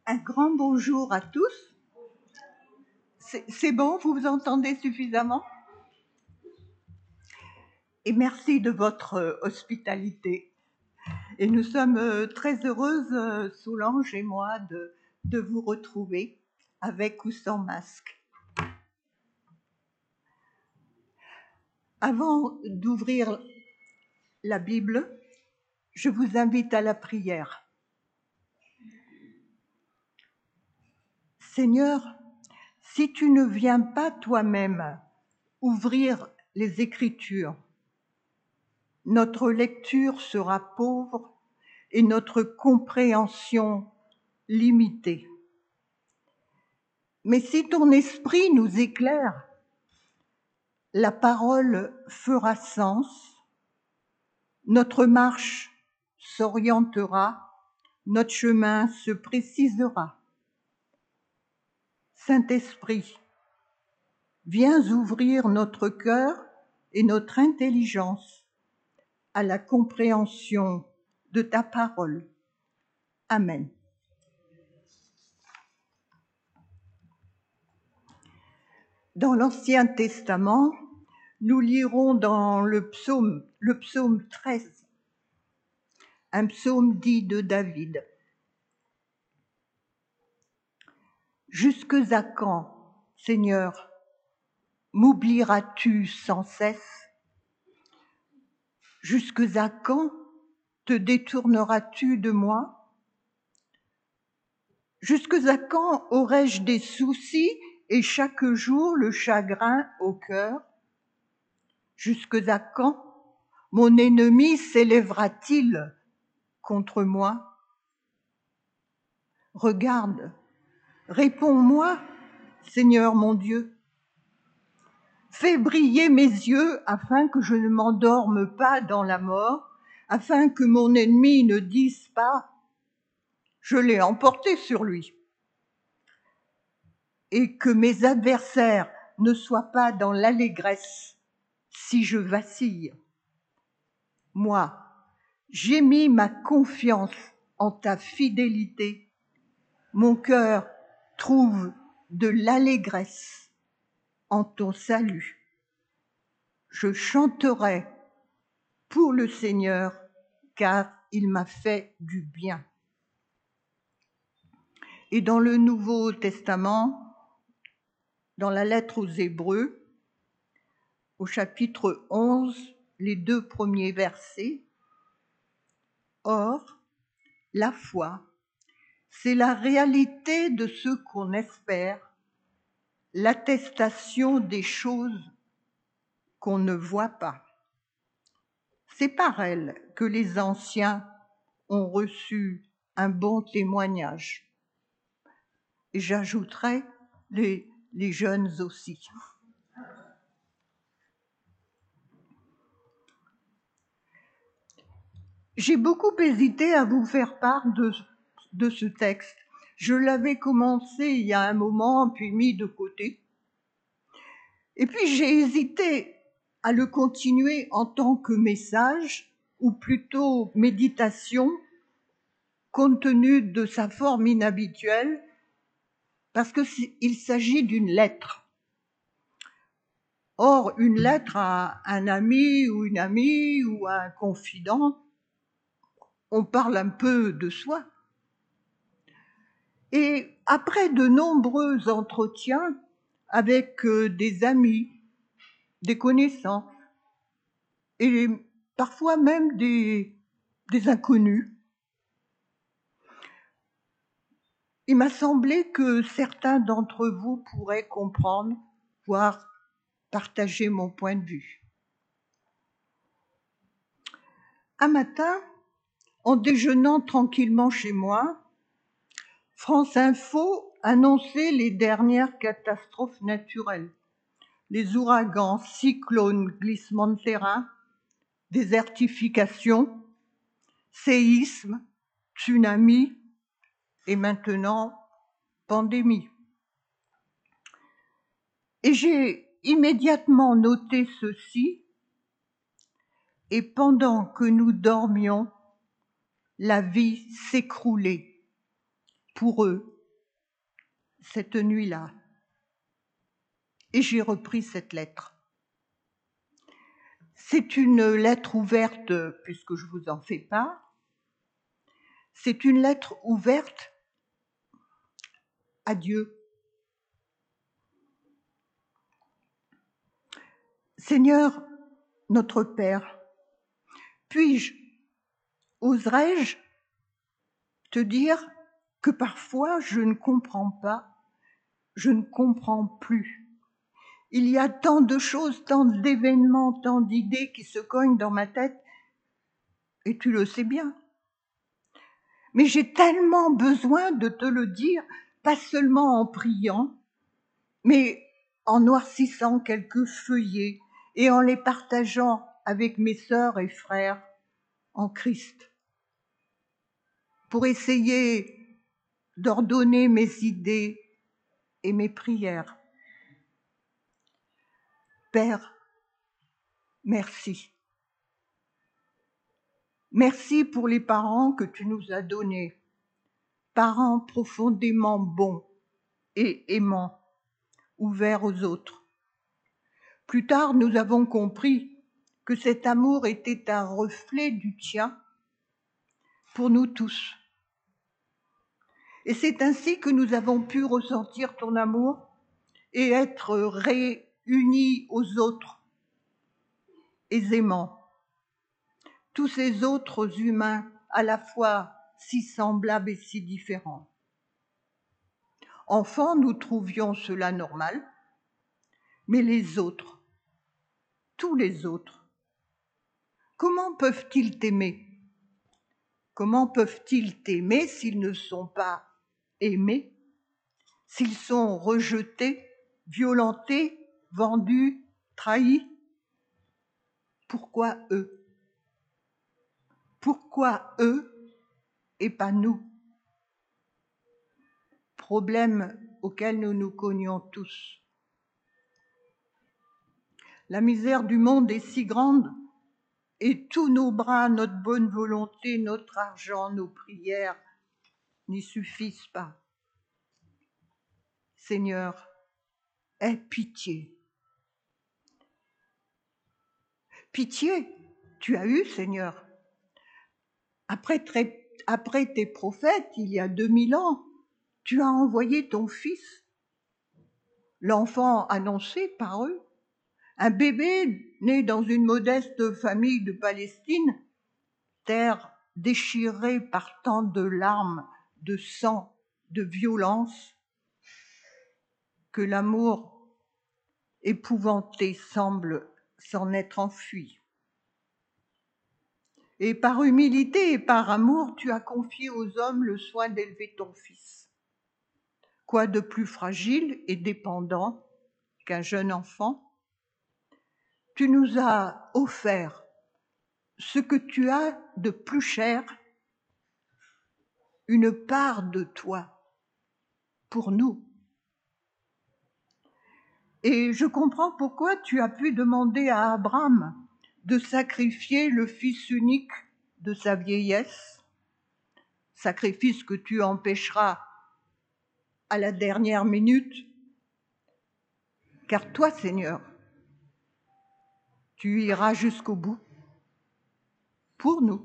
Un grand bonjour à tous. C'est bon, vous vous entendez suffisamment? Et merci de votre hospitalité. Et nous sommes très heureuses, Solange et moi, de vous retrouver, avec ou sans masque. Avant d'ouvrir la Bible, je vous invite à la prière. Seigneur, si tu ne viens pas toi-même ouvrir les Écritures, notre lecture sera pauvre et notre compréhension limitée. Mais si ton esprit nous éclaire, la parole fera sens, notre marche s'orientera, notre chemin se précisera. Saint-Esprit, viens ouvrir notre cœur et notre intelligence à la compréhension de ta parole. Amen. Dans l'Ancien Testament, nous lirons dans le psaume 13, un psaume dit de David. Jusque à quand, Seigneur, m'oublieras-tu sans cesse? Jusque à quand te détourneras-tu de moi? Jusque à quand aurai-je des soucis et chaque jour le chagrin au cœur? Jusque à quand mon ennemi s'élèvera-t-il contre moi? Regarde, réponds-moi, Seigneur mon Dieu. Fais briller mes yeux afin que je ne m'endorme pas dans la mort, afin que mon ennemi ne dise pas « je l'ai emporté sur lui » et que mes adversaires ne soient pas dans l'allégresse si je vacille. Moi, j'ai mis ma confiance en ta fidélité. Mon cœur trouve de l'allégresse en ton salut. Je chanterai pour le Seigneur, car il m'a fait du bien. Et dans le Nouveau Testament, dans la lettre aux Hébreux, au chapitre 11, les 2 premiers versets, « Or, la foi, c'est la réalité de ce qu'on espère, l'attestation des choses qu'on ne voit pas. C'est par elle que les anciens ont reçu un bon témoignage. » Et j'ajouterai les jeunes aussi. J'ai beaucoup hésité à vous faire part de ce texte. Je l'avais commencé il y a un moment, puis mis de côté. Et puis j'ai hésité à le continuer en tant que message, ou plutôt méditation, compte tenu de sa forme inhabituelle, parce qu'il s'agit d'une lettre. Or, une lettre à un ami ou une amie ou à un confident, on parle un peu de soi. Et après de nombreux entretiens avec des amis, des connaissances, et parfois même des inconnus, il m'a semblé que certains d'entre vous pourraient comprendre, voire partager mon point de vue. Un matin, en déjeunant tranquillement chez moi, France Info annonçait les dernières catastrophes naturelles. Les ouragans, cyclones, glissements de terrain, désertification, séismes, tsunamis et maintenant pandémie. Et j'ai immédiatement noté ceci, et pendant que nous dormions, la vie s'écroulait pour eux cette nuit-là. Et j'ai repris cette lettre. C'est une lettre ouverte, puisque je vous en fais part. C'est une lettre ouverte à Dieu. Seigneur, notre Père, puis-je, oserais-je te dire que parfois je ne comprends pas, je ne comprends plus. Il y a tant de choses, tant d'événements, tant d'idées qui se cognent dans ma tête, et tu le sais bien. Mais j'ai tellement besoin de te le dire, pas seulement en priant, mais en noircissant quelques feuillets et en les partageant avec mes sœurs et frères en Christ, pour essayer d'ordonner mes idées et mes prières. Père, merci. Merci pour les parents que tu nous as donnés, parents profondément bons et aimants, ouverts aux autres. Plus tard, nous avons compris que cet amour était un reflet du tien pour nous tous. Et c'est ainsi que nous avons pu ressentir ton amour et être réunis aux autres aisément. Tous ces autres humains à la fois si semblables et si différents. Enfants, nous trouvions cela normal, mais les autres, tous les autres, comment peuvent-ils t'aimer ? Comment peuvent-ils t'aimer s'ils ne sont pas aimés, s'ils sont rejetés, violentés, vendus, trahis ? Pourquoi eux ? Pourquoi eux et pas nous ? Problème auquel nous nous cognons tous. La misère du monde est si grande et tous nos bras, notre bonne volonté, notre argent, nos prières n'y suffisent pas. Seigneur, aie pitié. Pitié, tu as eu, Seigneur. Après tes prophètes, il y a 2000 ans, tu as envoyé ton Fils, l'enfant annoncé par eux, un bébé né dans une modeste famille de Palestine, terre déchirée par tant de larmes, de sang, de violence, que l'amour épouvanté semble s'en être enfui. Et par humilité et par amour, tu as confié aux hommes le soin d'élever ton Fils. Quoi de plus fragile et dépendant qu'un jeune enfant ? Tu nous as offert ce que tu as de plus cher, une part de toi, pour nous. Et je comprends pourquoi tu as pu demander à Abraham de sacrifier le fils unique de sa vieillesse, sacrifice que tu empêcheras à la dernière minute, car toi, Seigneur, tu iras jusqu'au bout pour nous.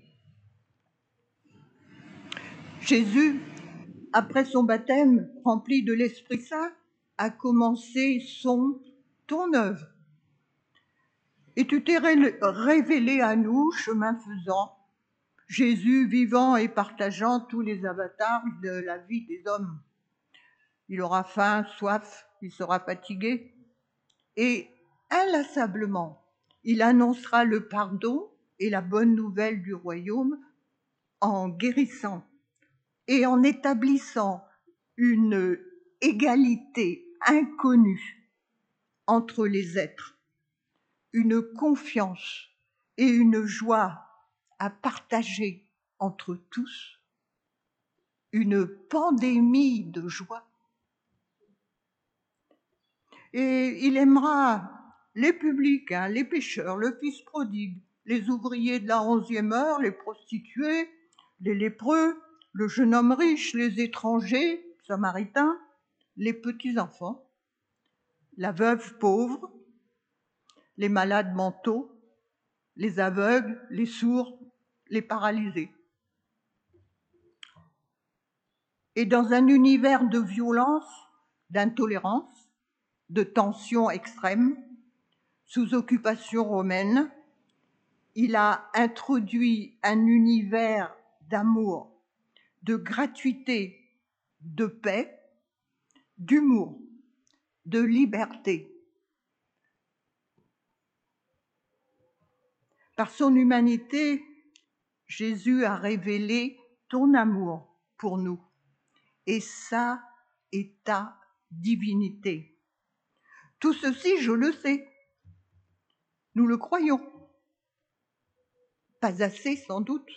Jésus, après son baptême rempli de l'Esprit Saint, a commencé ton œuvre. Et tu t'es révélé à nous, chemin faisant, Jésus vivant et partageant tous les avatars de la vie des hommes. Il aura faim, soif, il sera fatigué. Et inlassablement, il annoncera le pardon et la bonne nouvelle du royaume en guérissant et en établissant une égalité inconnue entre les êtres, une confiance et une joie à partager entre tous, une pandémie de joie. Et il aimera les publicains, les pécheurs, le fils prodigue, les ouvriers de la 11e heure, les prostituées, les lépreux, le jeune homme riche, les étrangers, samaritains, les petits-enfants, la veuve pauvre, les malades mentaux, les aveugles, les sourds, les paralysés. Et dans un univers de violence, d'intolérance, de tensions extrêmes, sous occupation romaine, il a introduit un univers d'amour, de gratuité, de paix, d'humour, de liberté. Par son humanité, Jésus a révélé ton amour pour nous et ça est ta divinité. Tout ceci, je le sais. Nous le croyons. Pas assez, sans doute.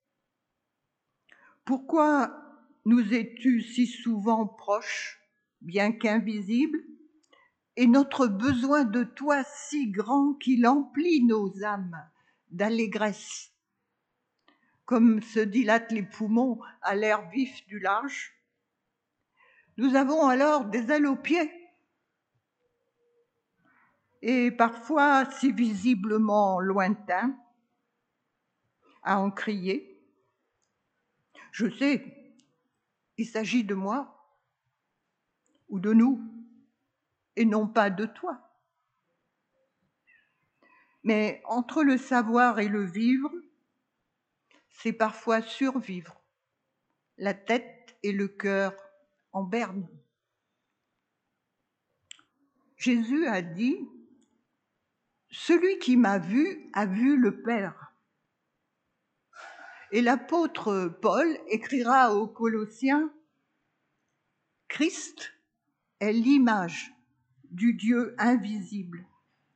Pourquoi nous es-tu si souvent proche, bien qu'invisible, et notre besoin de toi si grand qu'il emplit nos âmes d'allégresse, comme se dilatent les poumons à l'air vif du large? Nous avons alors des ailes aux pieds, et parfois si visiblement lointains, à en crier. Je sais, il s'agit de moi ou de nous, et non pas de toi. Mais entre le savoir et le vivre, c'est parfois survivre, la tête et le cœur en berne. Jésus a dit « Celui qui m'a vu a vu le Père ». Et l'apôtre Paul écrira aux Colossiens « Christ est l'image du Dieu invisible.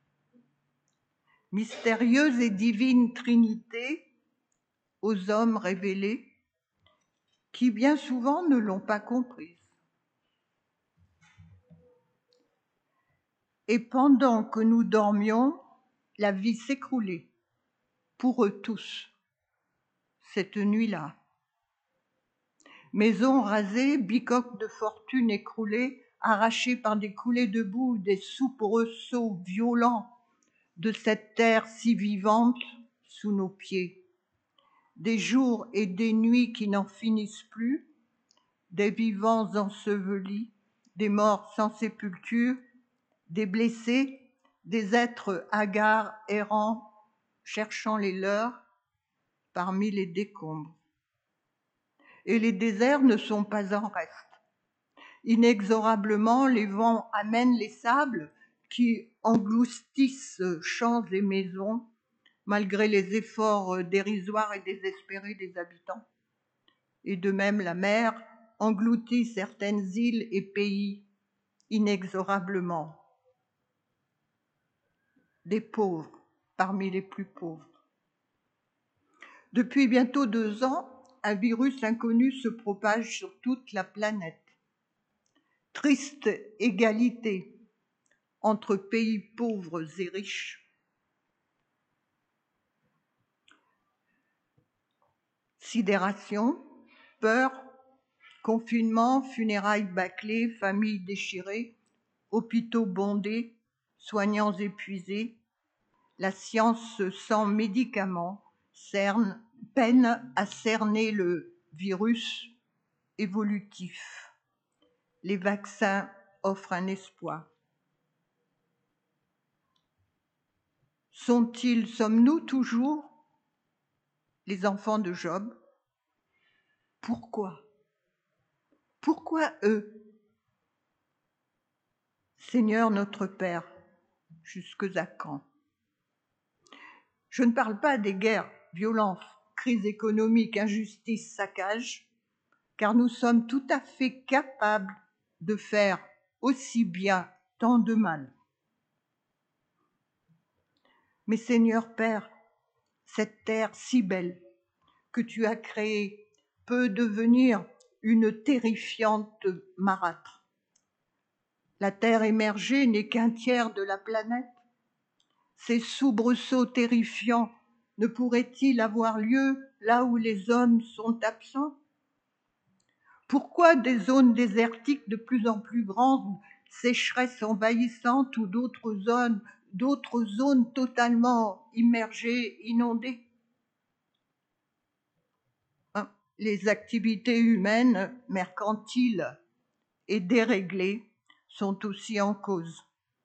Mystérieuse et divine Trinité aux hommes révélés qui bien souvent ne l'ont pas comprise. Et pendant que nous dormions, la vie s'écroulait pour eux tous, cette nuit-là. Maisons rasées, bicoques de fortune écroulées, arrachées par des coulées de boue, des soubresauts violents de cette terre si vivante sous nos pieds. Des jours et des nuits qui n'en finissent plus, des vivants ensevelis, des morts sans sépulture, des blessés, des êtres hagards, errants, cherchant les leurs parmi les décombres. Et les déserts ne sont pas en reste. Inexorablement, les vents amènent les sables qui engloutissent champs et maisons, malgré les efforts dérisoires et désespérés des habitants. Et de même, la mer engloutit certaines îles et pays inexorablement. Des pauvres parmi les plus pauvres. Depuis bientôt 2 ans, un virus inconnu se propage sur toute la planète. Triste égalité entre pays pauvres et riches. Sidération, peur, confinement, funérailles bâclées, familles déchirées, hôpitaux bondés, soignants épuisés. La science sans médicaments peine à cerner le virus évolutif. Les vaccins offrent un espoir. Sommes-nous toujours les enfants de Job? Pourquoi? Pourquoi eux? Seigneur notre Père, jusque à quand? Je ne parle pas des guerres, violences, crises économiques, injustices, saccages, car nous sommes tout à fait capables de faire aussi bien tant de mal. Mais Seigneur Père, cette terre si belle que tu as créée peut devenir une terrifiante marâtre. La terre émergée n'est qu'un tiers de la planète. Ces soubresauts terrifiants ne pourraient-ils avoir lieu là où les hommes sont absents? Pourquoi des zones désertiques de plus en plus grandes, sécheresses envahissantes ou d'autres zones totalement immergées, inondées? Les activités humaines, mercantiles et déréglées sont aussi en cause.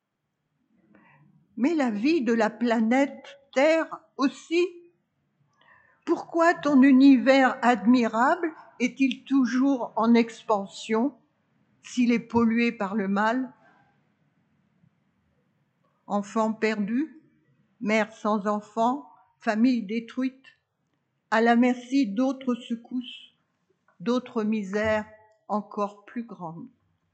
Mais la vie de la planète Terre aussi. Pourquoi ton univers admirable est-il toujours en expansion s'il est pollué par le mal? Enfants perdus, mères sans enfants, familles détruites, à la merci d'autres secousses, d'autres misères encore plus grandes.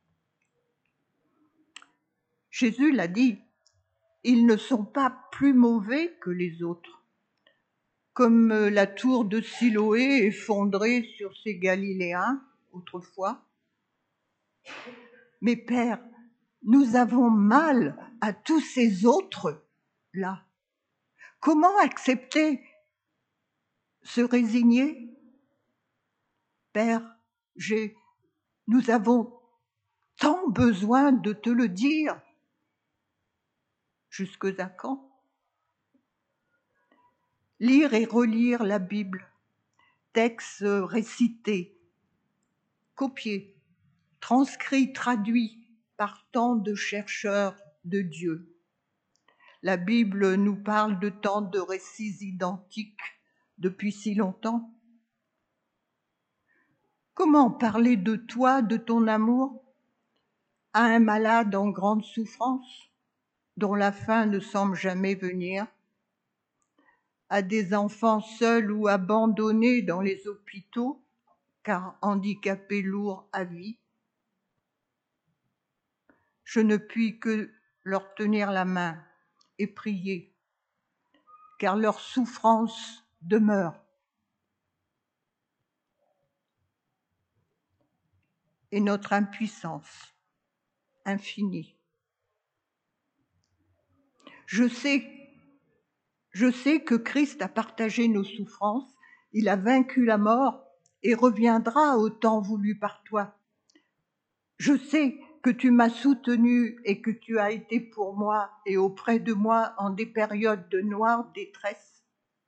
Jésus l'a dit, ils ne sont pas plus mauvais que les autres. Comme la tour de Siloé effondrée sur ces Galiléens autrefois. Mais Père, nous avons mal à tous ces autres-là. Comment accepter? Se résigner? Père, nous avons tant besoin de te le dire. Jusque à quand? Lire et relire la Bible, textes récités, copiés, transcrits, traduits par tant de chercheurs de Dieu. La Bible nous parle de tant de récits identiques depuis si longtemps. Comment parler de toi, de ton amour, à un malade en grande souffrance, dont la fin ne semble jamais venir, à des enfants seuls ou abandonnés dans les hôpitaux, car handicapés lourds à vie? Je ne puis que leur tenir la main et prier, car leur souffrance demeure. Et notre impuissance infinie. Je sais que Christ a partagé nos souffrances, il a vaincu la mort et reviendra au temps voulu par toi. Je sais que tu m'as soutenu et que tu as été pour moi et auprès de moi en des périodes de noire détresse.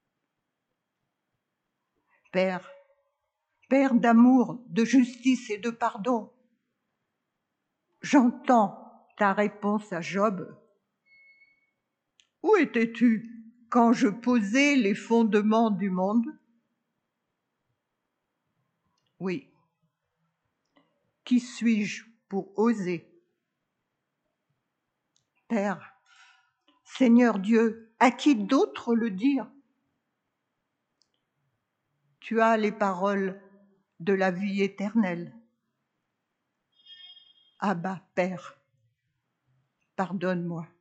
Père d'amour, de justice et de pardon, j'entends ta réponse à Job. Où étais-tu quand je posais les fondements du monde? Oui. Qui suis-je pour oser? Père, Seigneur Dieu, à qui d'autre le dire? Tu as les paroles de la vie éternelle. Abba, Père, pardonne-moi.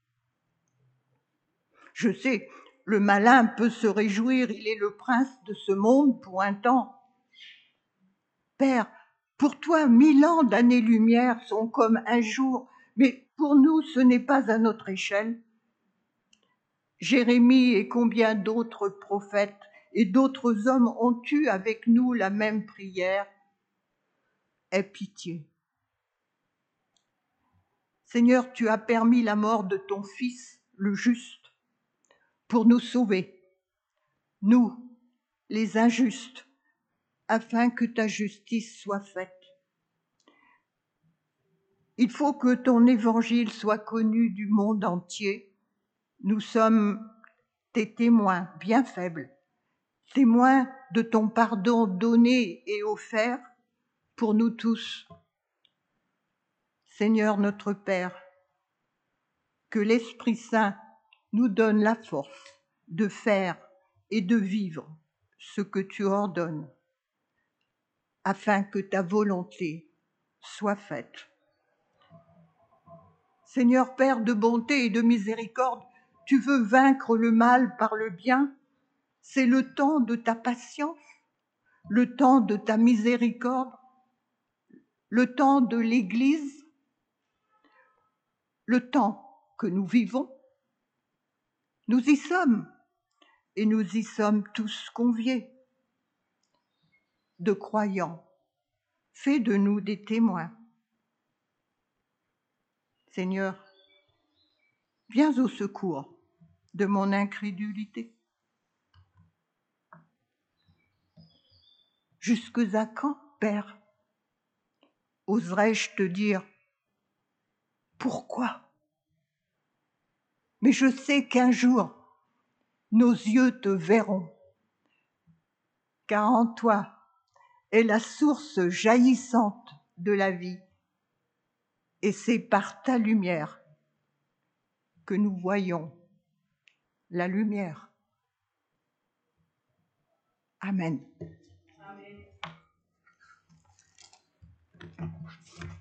Je sais, le malin peut se réjouir, il est le prince de ce monde pour un temps. Père, pour toi, 1000 ans d'années-lumière sont comme un jour, mais pour nous, ce n'est pas à notre échelle. Jérémie et combien d'autres prophètes et d'autres hommes ont eu avec nous la même prière. Aie pitié. Seigneur, tu as permis la mort de ton Fils, le juste, pour nous sauver, nous, les injustes, afin que ta justice soit faite. Il faut que ton évangile soit connu du monde entier. Nous sommes tes témoins bien faibles, témoins de ton pardon donné et offert pour nous tous. Seigneur notre Père, que l'Esprit Saint nous donne la force de faire et de vivre ce que tu ordonnes, afin que ta volonté soit faite. Seigneur Père de bonté et de miséricorde, tu veux vaincre le mal par le bien. C'est le temps de ta patience, le temps de ta miséricorde, le temps de l'Église, le temps que nous vivons. Nous y sommes, et nous y sommes tous conviés, de croyants, fais de nous des témoins. Seigneur, viens au secours de mon incrédulité. Jusque à quand, Père, oserais-je te dire pourquoi? Mais je sais qu'un jour, nos yeux te verront, car en toi est la source jaillissante de la vie, et c'est par ta lumière que nous voyons la lumière. Amen.